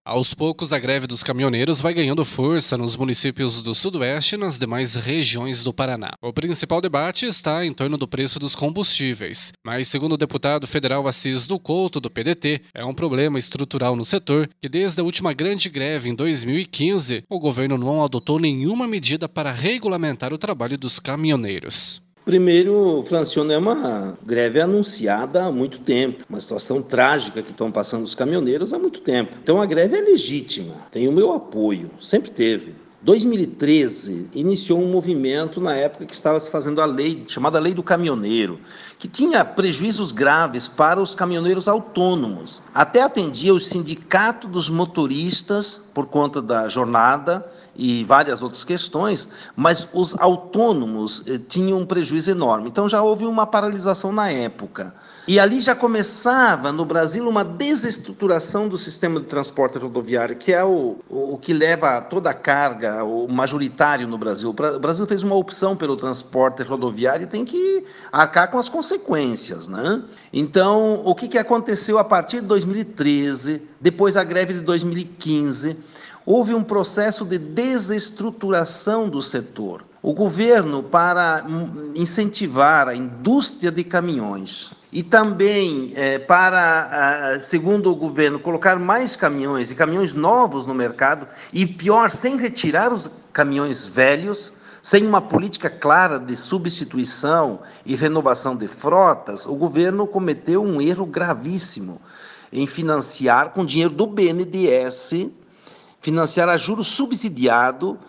Aos poucos, a greve dos caminhoneiros vai ganhando força nos municípios do Sudoeste e nas demais regiões do Paraná. O principal debate está em torno do preço dos combustíveis, mas, segundo o deputado federal Assis do Couto, do PDT, é um problema estrutural no setor que, desde a última grande greve em 2015, o governo não adotou nenhuma medida para regulamentar o trabalho dos caminhoneiros. Primeiro, Francione, é uma greve anunciada há muito tempo, uma situação trágica que estão passando os caminhoneiros há muito tempo. Então a greve é legítima, tem o meu apoio, sempre teve. 2013 iniciou um movimento na época que estava se fazendo a lei, chamada Lei do Caminhoneiro, que tinha prejuízos graves para os caminhoneiros autônomos. Até atendia o sindicato dos motoristas por conta da jornada e várias outras questões, mas os autônomos tinham um prejuízo enorme. Então já houve uma paralisação na época. E ali já começava no Brasil uma desestruturação do sistema de transporte rodoviário, que é o que leva toda a carga, o majoritário no Brasil. O Brasil fez uma opção pelo transporte rodoviário e tem que arcar com as consequências, né? Então, o que aconteceu a partir de 2013, depois da greve de 2015, houve um processo de desestruturação do setor. O governo, para incentivar a indústria de caminhões e também para, segundo o governo, colocar mais caminhões e caminhões novos no mercado, e pior, sem retirar os caminhões velhos, sem uma política clara de substituição e renovação de frotas, o governo cometeu um erro gravíssimo em financiar, com dinheiro do BNDES, financiar a juros subsidiado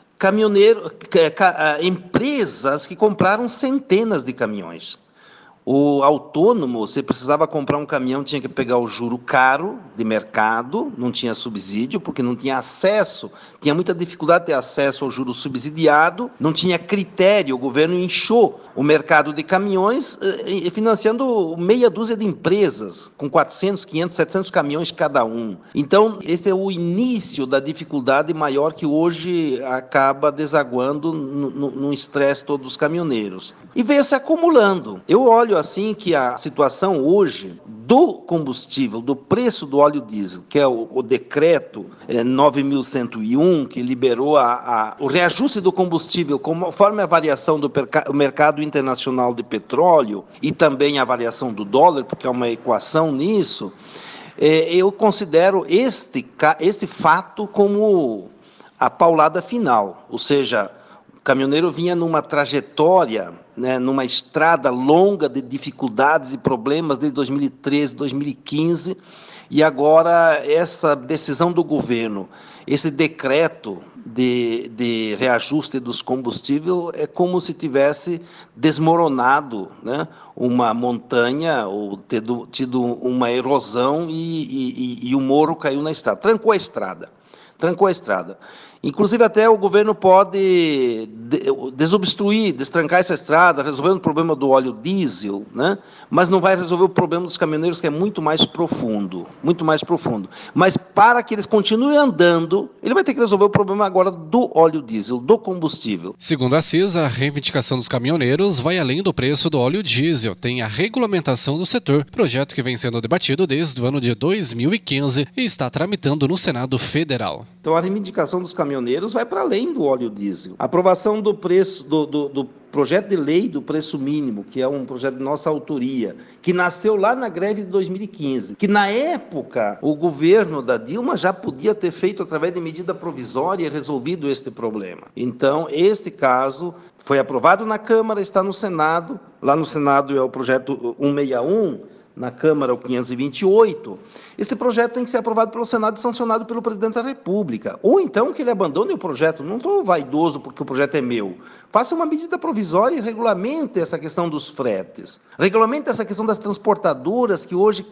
empresas que compraram centenas de caminhões. O autônomo, você precisava comprar um caminhão, tinha que pegar o juro caro de mercado, não tinha subsídio, porque não tinha acesso, tinha muita dificuldade de ter acesso ao juro subsidiado, não tinha critério, o governo inchou o mercado de caminhões, financiando meia dúzia de empresas, com 400, 500, 700 caminhões cada um. Então, esse é o início da dificuldade maior que hoje acaba desaguando no estresse todo dos caminhoneiros. E veio se acumulando. Eu olho assim que a situação hoje do combustível, do preço do óleo diesel, que é o decreto 9.101, que liberou o reajuste do combustível conforme a variação do mercado internacional de petróleo e também a variação do dólar, porque é uma equação nisso, eu considero esse fato como a paulada final, ou seja, o caminhoneiro vinha numa trajetória, né, numa estrada longa de dificuldades e problemas desde 2013, 2015, e agora essa decisão do governo, esse decreto de reajuste dos combustíveis é como se tivesse desmoronado, né, uma montanha, ou tido uma erosão e o morro caiu na estrada, trancou a estrada. Inclusive, até o governo pode desobstruir, destrancar essa estrada, resolvendo o problema do óleo diesel, né? Mas não vai resolver o problema dos caminhoneiros, que é muito mais profundo, muito mais profundo. Mas para que eles continuem andando, ele vai ter que resolver o problema agora do óleo diesel, do combustível. Segundo a Assis, a reivindicação dos caminhoneiros vai além do preço do óleo diesel, tem a regulamentação do setor, projeto que vem sendo debatido desde o ano de 2015 e está tramitando no Senado Federal. Então, a reivindicação dos caminhoneiros vai para além do óleo diesel. A aprovação do preço do projeto de lei do preço mínimo, que é um projeto de nossa autoria, que nasceu lá na greve de 2015, que na época o governo da Dilma já podia ter feito através de medida provisória e resolvido este problema. Então, este caso foi aprovado na Câmara, está no Senado, lá no Senado é o projeto 161, na Câmara o 528, esse projeto tem que ser aprovado pelo Senado e sancionado pelo presidente da República. Ou então que ele abandone o projeto. Não estou vaidoso porque o projeto é meu. Faça uma medida provisória e regulamente essa questão dos fretes. Regulamente essa questão das transportadoras que hoje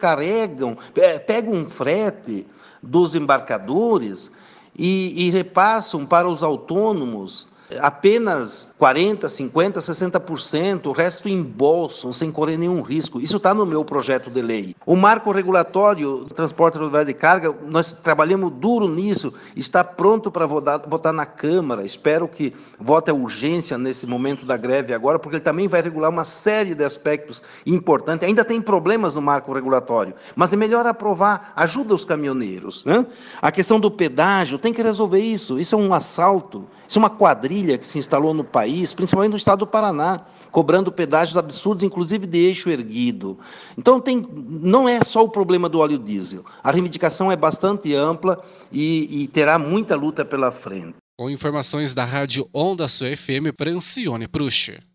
pegam um frete dos embarcadores e repassam para os autônomos Apenas 40%, 50%, 60%, o resto embolsam sem correr nenhum risco. Isso está no meu projeto de lei. O marco regulatório do transporte rodoviário de carga, nós trabalhamos duro nisso, está pronto para votar na Câmara. Espero que vote a urgência nesse momento da greve agora, porque ele também vai regular uma série de aspectos importantes. Ainda tem problemas no marco regulatório, mas é melhor aprovar, ajuda os caminhoneiros, né? A questão do pedágio, tem que resolver isso. Isso é um assalto, isso é uma quadrilha que se instalou no país, principalmente no estado do Paraná, cobrando pedágios absurdos, inclusive de eixo erguido. Então, não é só o problema do óleo diesel. A reivindicação é bastante ampla e terá muita luta pela frente. Com informações da Rádio Onda Sul FM, Francione Prusch.